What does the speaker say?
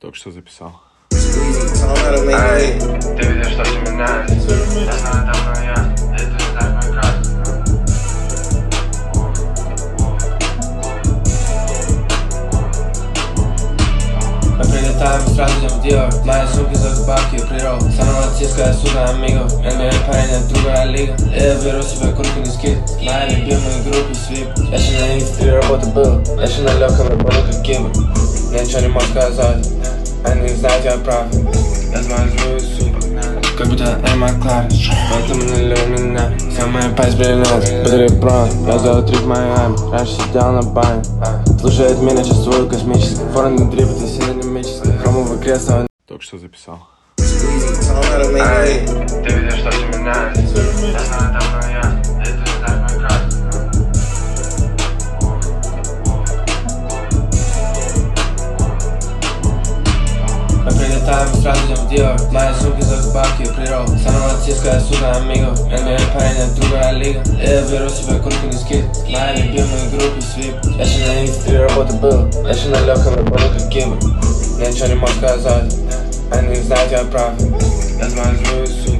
Только что записал. Ай, ты видишь, что тебе нравится. Я знаю, давно я, и ты знаешь мой красный. Мы прилетаем и сразу идем в Диор. Мои сумки за бабки природа. Сан-Франциско, суда, амиго. NBA парень, другая лига. Я беру себе куртку, не скид. Моя любимая группа свип. Я еще на них 3 работы был. Я еще на легком работаю, как гибы. Я ничего не могу сказать. Они знают, я прав. Я знаю свою суть. Как будто Эмма Кларк. Поэтому не люби меня. Вся моя пасть бриллиант. Бутерброд. Я делаю трип в Майами. Раньше сидел на бане. Слушает меня, чувствую космический. Форный дрип, это синонимический. Хромовый кресло. Только что записал. Ай, ты видишь, что тебе нравится. Я знаю, давно я, и ты знаешь мой красный. Мы прилетаем и сразу идем в Диор. Мои сумки за бабки природа. Сан-Франциско, суда, амиго. NBA парень, другая лига. Я беру себе куртку, не скид. Моя любимая группа свип. Я еще на них 3 работы был. Я еще на легком работаю, как гибы. Я ничего не могу сказать. Они знают, я прав. Я знаю свою суть.